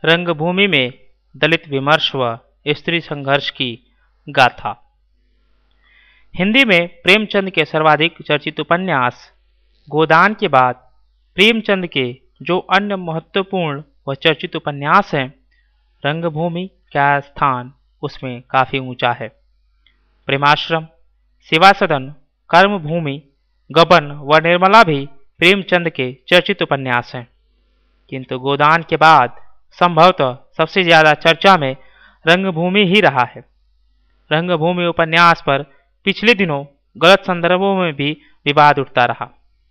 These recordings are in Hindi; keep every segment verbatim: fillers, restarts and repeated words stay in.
रंगभूमि में दलित विमर्श व स्त्री संघर्ष की गाथा। हिंदी में प्रेमचंद के सर्वाधिक चर्चित उपन्यास गोदान के बाद प्रेमचंद के जो अन्य महत्वपूर्ण व चर्चित उपन्यास हैं, रंगभूमि का स्थान उसमें काफ़ी ऊंचा है। प्रेमाश्रम, सेवा सदन, कर्मभूमि, गबन व निर्मला भी प्रेमचंद के चर्चित उपन्यास हैं, किंतु गोदान के बाद संभवतः सबसे ज़्यादा चर्चा में रंगभूमि ही रहा है। रंगभूमि उपन्यास पर पिछले दिनों गलत संदर्भों में भी विवाद उठता रहा।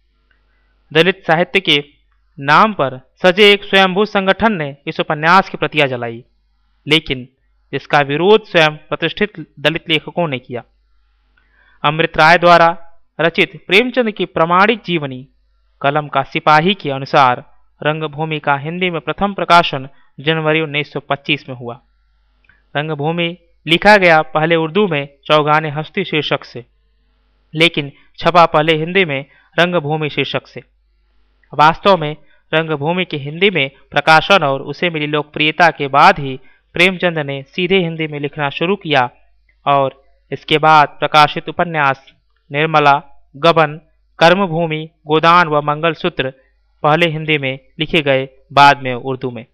दलित साहित्य के नाम पर सजे एक स्वयंभू संगठन ने इस उपन्यास की प्रतियां जलाई, लेकिन इसका विरोध स्वयं प्रतिष्ठित दलित लेखकों ने किया। अमृत राय द्वारा रचित प्रेमचंद की प्रामाणिक जीवनी कलम का सिपाही के अनुसार रंगभूमि का हिंदी में प्रथम प्रकाशन जनवरी उन्नीस सौ पच्चीस में हुआ। रंगभूमि लिखा गया पहले उर्दू में चौगाने हस्ती शीर्षक से, लेकिन छपा पहले हिंदी में रंगभूमि शीर्षक से। वास्तव में रंगभूमि के हिंदी में प्रकाशन और उसे मिली लोकप्रियता के बाद ही प्रेमचंद ने सीधे हिंदी में लिखना शुरू किया और इसके बाद प्रकाशित उपन्यास निर्मला, गबन, कर्मभूमि, गोदान व मंगलसूत्र पहले हिंदी में लिखे गए, बाद में उर्दू में।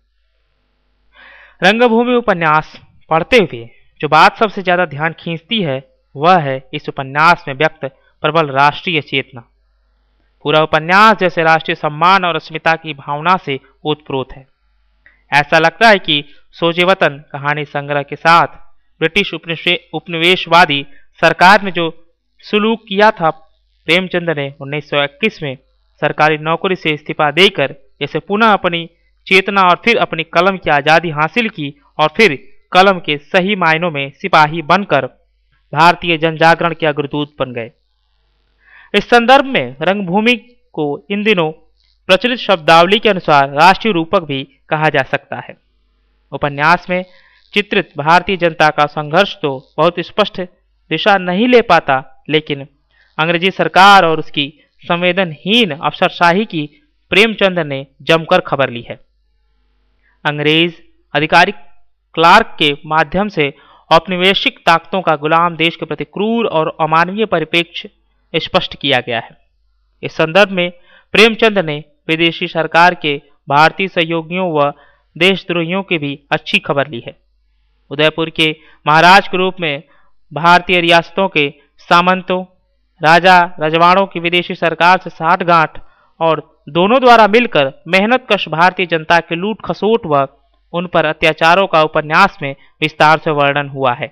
रंगभूमि उपन्यास पढ़ते हुए जो बात सबसे ज़्यादा ध्यान खींचती है वह है इस उपन्यास में व्यक्त प्रबल राष्ट्रीय चेतना। पूरा उपन्यास जैसे राष्ट्रीय सम्मान और अस्मिता की भावना से ओतप्रोत है। ऐसा लगता है कि सोचे वतन कहानी संग्रह के साथ ब्रिटिश उपनिवेशवादी सरकार ने जो सुलूक किया था, प्रेमचंद ने उन्नीस सौ इक्कीस में सरकारी नौकरी से इस्तीफा देकर जैसे पुनः अपनी चेतना और फिर अपनी कलम की आज़ादी हासिल की और फिर कलम के सही मायनों में सिपाही बनकर भारतीय जनजागरण के अग्रदूत बन गए। इस संदर्भ में रंगभूमि को इन दिनों प्रचलित शब्दावली के अनुसार राष्ट्रीय रूपक भी कहा जा सकता है। उपन्यास में चित्रित भारतीय जनता का संघर्ष तो बहुत स्पष्ट दिशा नहीं ले पाता, लेकिन अंग्रेजी सरकार और उसकी संवेदनहीन अफसरशाही की प्रेमचंद ने जमकर खबर ली है। अंग्रेज अधिकारी क्लार्क के माध्यम से औपनिवेशिक ताकतों का गुलाम देश के प्रति क्रूर और अमानवीय परिप्रेक्ष्य स्पष्ट किया गया है। इस संदर्भ में प्रेमचंद ने विदेशी सरकार के भारतीय सहयोगियों व देशद्रोहियों की भी अच्छी खबर ली है। उदयपुर के महाराज के रूप में भारतीय रियासतों के सामंतों, राजा रजवाड़ों की विदेशी सरकार से साठगांठ और दोनों द्वारा मिलकर मेहनतकश भारतीय जनता के लूट खसोट व उन पर अत्याचारों का उपन्यास में विस्तार से वर्णन हुआ है।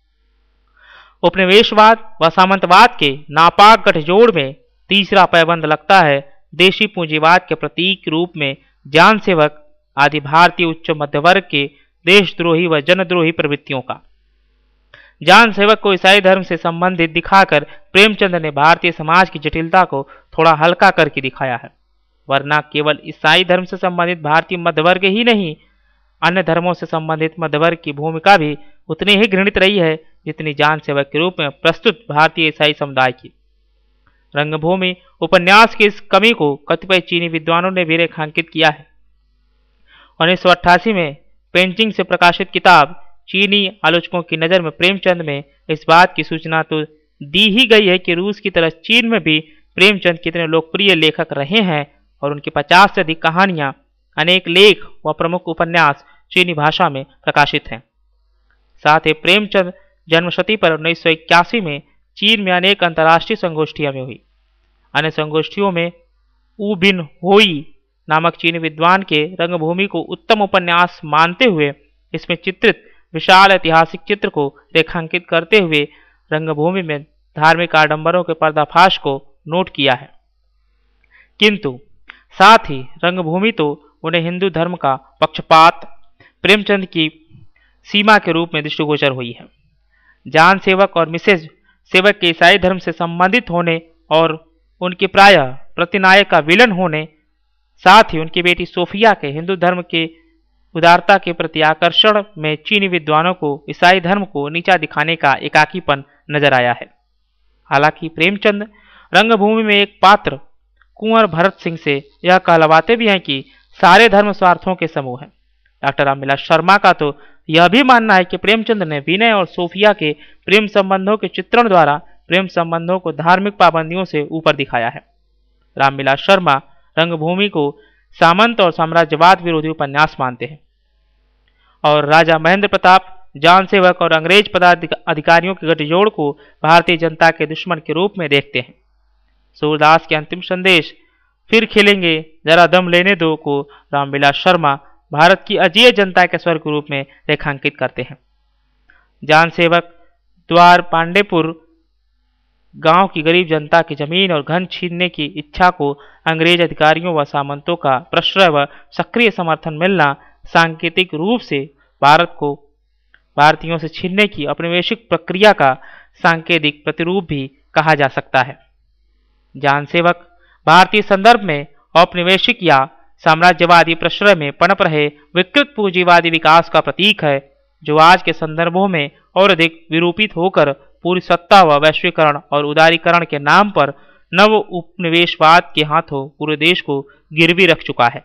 उपनिवेशवाद व सामंतवाद के नापाक गठजोड़ में तीसरा पैबंद लगता है देशी पूंजीवाद के प्रतीक रूप में जान सेवक आदि भारतीय उच्च मध्य वर्ग के देशद्रोही व जनद्रोही प्रवृत्तियों का। जान सेवक को ईसाई धर्म से संबंधित दिखाकर प्रेमचंद ने भारतीय समाज की जटिलता को थोड़ा हल्का करके दिखाया है, वरना केवल ईसाई धर्म से संबंधित भारतीय मध्यवर्ग ही नहीं, अन्य धर्मों से संबंधित मध्यवर्ग की भूमिका भी उतनी ही घृणित रही है जितनी जान सेवक के रूप में प्रस्तुत भारतीय ईसाई समुदाय की। रंगभूमि उपन्यास की इस कमी को कतिपय चीनी विद्वानों ने भी रेखांकित किया है। उन्नीस सौ अट्ठासी में पेंटिंग से प्रकाशित किताब चीनी आलोचकों की नज़र में प्रेमचंद में इस बात की सूचना तो दी ही गई है कि रूस की तरह चीन में भी प्रेमचंद कितने लोकप्रिय लेखक रहे हैं और उनकी पचास से अधिक कहानियां, अनेक लेख व प्रमुख उपन्यास चीनी भाषा में प्रकाशित हैं। साथ ही प्रेमचंद जन्मशती पर उन्नीस सौ इक्यासी में चीन में अनेक अंतर्राष्ट्रीय संगोष्ठियां में हुई। अन्य संगोष्ठियों में ऊ बिन होई नामक चीनी विद्वान के रंगभूमि को उत्तम उपन्यास मानते हुए इसमें चित्रित विशाल ऐतिहासिक चित्र को रेखांकित करते हुए रंगभूमि में धार्मिक आडंबरों के पर्दाफाश को नोट किया है। किंतु साथ ही रंगभूमि तो उन्हें हिंदू धर्म का पक्षपात प्रेमचंद की सीमा के रूप में दृष्टिगोचर हुई है। जान सेवक और मिसेज सेवक के ईसाई धर्म से संबंधित होने और उनके प्रायः प्रतिनायक का विलन होने, साथ ही उनकी बेटी सोफिया के हिंदू धर्म के उदारता के प्रति आकर्षण में चीनी विद्वानों को ईसाई धर्म को नीचा दिखाने का एकाकीपन नजर आया है। हालांकि प्रेमचंद रंगभूमि में एक पात्र कुंवर भरत सिंह से यह कहलवाते भी हैं कि सारे धर्म स्वार्थों के समूह हैं डॉक्टर रामविलास शर्मा का तो यह भी मानना है कि प्रेमचंद ने विनय और सोफिया के प्रेम संबंधों के चित्रण द्वारा प्रेम संबंधों को धार्मिक पाबंदियों से ऊपर दिखाया है। रामविलास शर्मा रंगभूमि को सामंत और साम्राज्यवाद विरोधी उपन्यास मानते हैं और राजा महेंद्र प्रताप, जान सेवक और अंग्रेज पदाधिकारियों के गठजोड़ को भारतीय जनता के दुश्मन के रूप में देखते हैं। सूरदास के अंतिम संदेश फिर खिलेंगे जरा दम लेने दो को रामविलास शर्मा भारत की अजीय जनता के स्वर के रूप में रेखांकित करते हैं। जान सेवक द्वार पांडेपुर गांव की गरीब जनता की जमीन और घन छीनने की इच्छा को अंग्रेज अधिकारियों व सामंतों का प्रश्रय व सक्रिय समर्थन मिलना सांकेतिक रूप से भारत को भारतीयों से छीनने की औपनिवेशिक प्रक्रिया का सांकेतिक प्रतिरूप भी कहा जा सकता है। जान सेवक भारतीय संदर्भ में औपनिवेशिक या साम्राज्यवादी प्रश्रय में पनप रहे विकृत पूंजीवादी विकास का प्रतीक है, जो आज के संदर्भों में और अधिक विरूपित होकर पूरी सत्ता व वैश्वीकरण और उदारीकरण के नाम पर नव उपनिवेशवाद के हाथों पूरे देश को गिरवी रख चुका है।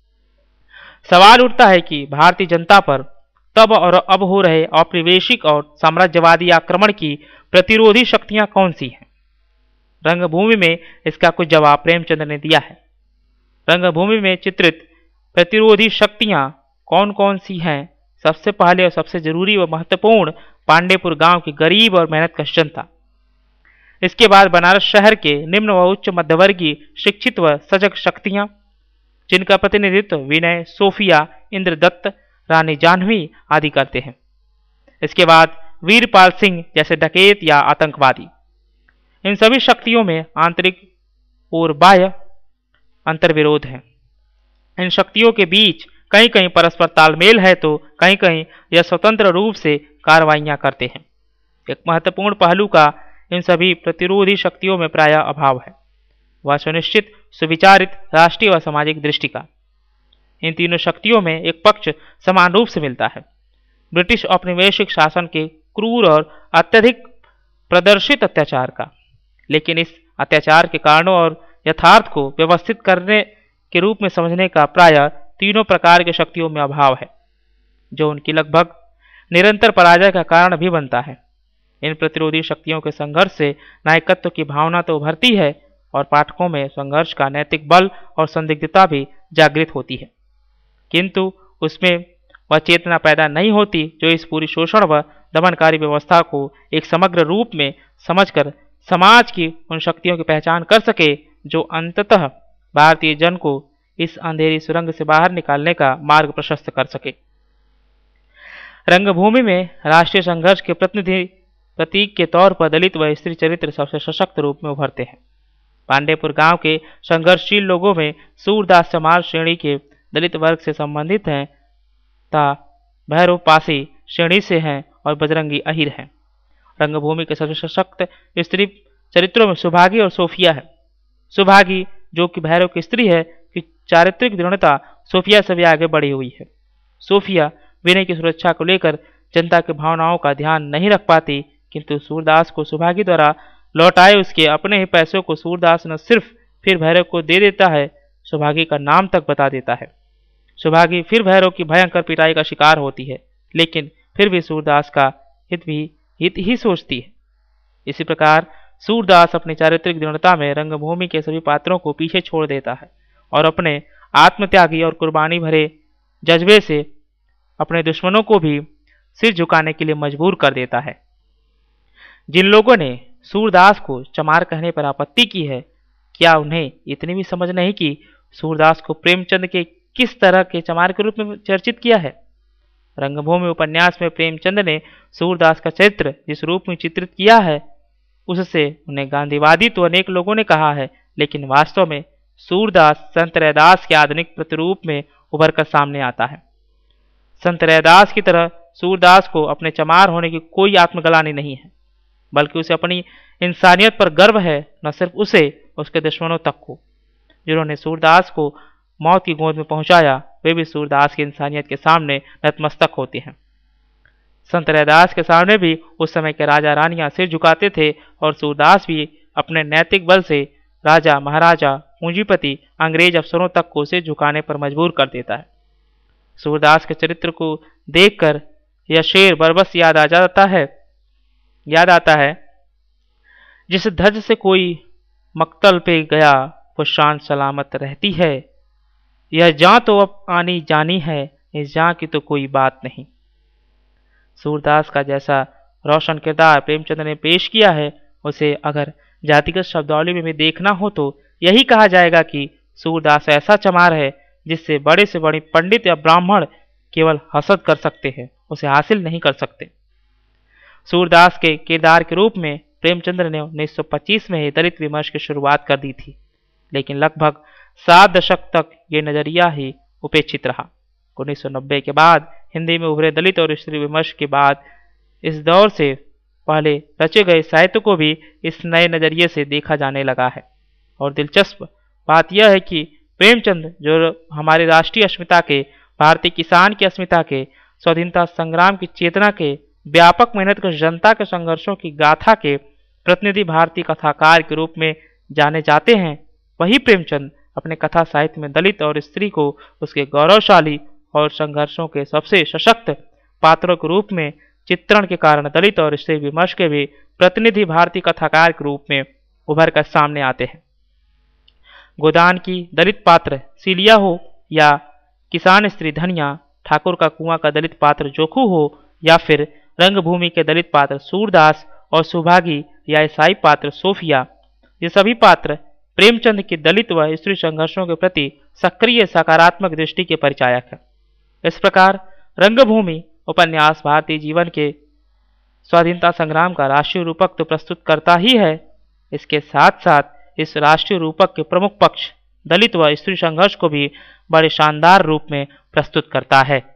सवाल उठता है कि भारतीय जनता पर तब और अब हो रहे औपनिवेशिक और साम्राज्यवादी आक्रमण की प्रतिरोधी शक्तियां कौन सी हैं? रंगभूमि में इसका कुछ जवाब प्रेमचंद ने दिया है। रंगभूमि में चित्रित प्रतिरोधी शक्तियां कौन कौन सी हैं? सबसे पहले और सबसे जरूरी व महत्वपूर्ण पांडेपुर गांव की गरीब और मेहनतकश जनता। इसके बाद बनारस शहर के निम्न व उच्च मध्यवर्गीय शिक्षित व सजग शक्तियां, जिनका प्रतिनिधित्व विनय, सोफिया, इंद्रदत्त, रानी जाह्नवी आदि करते हैं। इसके बाद वीरपाल सिंह जैसे डकैत या आतंकवादी। इन सभी शक्तियों में आंतरिक और बाह्य अंतर्विरोध है। इन शक्तियों के बीच कहीं कहीं परस्पर तालमेल है तो कहीं कहीं यह स्वतंत्र रूप से कार्रवाइयां करते हैं। एक महत्वपूर्ण पहलू का इन सभी प्रतिरोधी शक्तियों में प्रायः अभाव है, वह सुनिश्चित सुविचारित राष्ट्रीय व सामाजिक दृष्टि का। इन तीनों शक्तियों में एक पक्ष समान रूप से मिलता है, ब्रिटिश औपनिवेशिक शासन के क्रूर और अत्यधिक प्रदर्शित अत्याचार का। लेकिन इस अत्याचार के कारणों और यथार्थ को व्यवस्थित करने के रूप में समझने का प्रायः तीनों प्रकार की शक्तियों में अभाव है, जो उनकी लगभग निरंतर पराजय का कारण भी बनता है। इन प्रतिरोधी शक्तियों के संघर्ष से नायकत्व की भावना तो उभरती है और पाठकों में संघर्ष का नैतिक बल और संदिग्धता भी जागृत होती है, किंतु उसमें वह चेतना पैदा नहीं होती जो इस पूरी शोषण व दमनकारी व्यवस्था को एक समग्र रूप में समझकर समाज की उन शक्तियों की पहचान कर सके जो अंततः भारतीय जन को इस अंधेरी सुरंग से बाहर निकालने का मार्ग प्रशस्त कर सके। रंगभूमि में राष्ट्रीय संघर्ष के प्रतिनिधि प्रतीक के तौर पर दलित व स्त्री चरित्र सबसे सशक्त रूप में उभरते हैं। पांडेपुर गांव के संघर्षशील लोगों में सूरदास चमार श्रेणी के दलित वर्ग से संबंधित हैं तथा भैरव पासी श्रेणी से हैं और बजरंगी अहिर हैं। रंगभूमि के सबसे सशक्त स्त्री चरित्रों में सुभागी और सोफिया है। सुभागी जो कि भैरव की स्त्री है कि चारित्रिक दृढ़ता सोफिया से भी आगे बढ़ी हुई है। सोफिया विनय की सुरक्षा को लेकर जनता की भावनाओं का ध्यान नहीं रख पाती, किंतु सूरदास को सुभागी द्वारा लौटाए उसके अपने ही पैसों को सूरदास न सिर्फ फिर भैरव को दे देता है, सुभागी का नाम तक बता देता है। सुभागी फिर भैरव की भयंकर पिटाई का शिकार होती है, लेकिन फिर भी सूरदास का हित भी हित ही सोचती है। इसी प्रकार सूरदास अपनी चारित्रिक दृढ़ता में रंगभूमि के सभी पात्रों को पीछे छोड़ देता है और अपने आत्मत्यागी और कुर्बानी भरे जज्बे से अपने दुश्मनों को भी सिर झुकाने के लिए मजबूर कर देता है। जिन लोगों ने सूरदास को चमार कहने पर आपत्ति की है, क्या उन्हें इतनी भी समझ नहीं कि सूरदास को प्रेमचंद के किस तरह के चमार के रूप में चर्चित किया है? रंगभूमि उपन्यास में प्रेमचंद ने सूरदास का चरित्र जिस रूप में चित्रित किया है, उससे उन्हें गांधीवादी तो अनेक लोगों ने कहा है, लेकिन वास्तव में सूरदास संत रैदास के आधुनिक प्रतिरूप में उभर कर सामने आता है। संत रैदास की तरह सूरदास को अपने चमार होने की कोई आत्मग्लानि नहीं है, बल्कि उसे अपनी इंसानियत पर गर्व है, न सिर्फ उसे, उसके दुश्मनों तक को। जिन्होंने सूरदास को मौत की गोद में पहुंचाया, वे भी सूरदास की इंसानियत के सामने नतमस्तक होते हैं। संत रैदास के सामने भी उस समय के राजा रानियां सिर झुकाते थे और सूरदास भी अपने नैतिक बल से राजा, महाराजा, पूंजीपति, अंग्रेज अफसरों तक को सिर झुकाने पर मजबूर कर देता है। सूरदास के चरित्र को देखकर यह शेर बरबस याद आ जाता है याद आता है जिस धज से कोई मक्तल पे गया वो शान सलामत रहती है। यह जान तो अब आनी जानी है, इस जान की तो कोई बात नहीं। सूरदास का जैसा रोशन किरदार प्रेमचंद ने पेश किया है, उसे अगर जातिगत शब्दावली में भी देखना हो तो यही कहा जाएगा कि सूरदास ऐसा चमार है जिससे बड़े से बड़े पंडित या ब्राह्मण केवल हसद कर सकते हैं, उसे हासिल नहीं कर सकते। सूरदास के किरदार के रूप में प्रेमचंद्र ने उन्नीस सौ पच्चीस में ही दलित विमर्श की शुरुआत कर दी थी, लेकिन लगभग सात दशक तक ये नजरिया ही उपेक्षित रहा। उन्नीस सौ नब्बे के बाद हिंदी में उभरे दलित और स्त्री विमर्श के बाद इस दौर से पहले रचे गए साहित्य को भी इस नए नजरिए से देखा जाने लगा है। और दिलचस्प बात यह है कि प्रेमचंद जो हमारे राष्ट्रीय अस्मिता के, भारतीय किसान की अस्मिता के, स्वाधीनता संग्राम की चेतना के, व्यापक मेहनत कर जनता के संघर्षों की गाथा के प्रतिनिधि भारतीय कथाकार के रूप में जाने जाते हैं, वही प्रेमचंद अपने कथा साहित्य में दलित और स्त्री को उसके गौरवशाली और संघर्षों के सबसे सशक्त पात्रों के रूप में चित्रण के कारण दलित और स्त्री विमर्श के भी प्रतिनिधि भारतीय कथाकार के रूप में उभर कर सामने आते हैं। गोदान की दलित पात्र सीलिया हो या किसान स्त्री धनिया, ठाकुर का कुआं का दलित पात्र जोखू हो या फिर रंगभूमि के दलित पात्र सूरदास और सुभागी या ईसाई पात्र सोफिया, ये सभी पात्र प्रेमचंद के दलित व स्त्री संघर्षों के प्रति सक्रिय सकारात्मक दृष्टि के परिचायक है। इस प्रकार रंगभूमि उपन्यास भारतीय जीवन के स्वाधीनता संग्राम का राष्ट्रीय रूपक तो प्रस्तुत करता ही है, इसके साथ साथ इस राष्ट्रीय रूपक के प्रमुख पक्ष दलित व स्त्री संघर्ष को भी बड़े शानदार रूप में प्रस्तुत करता है।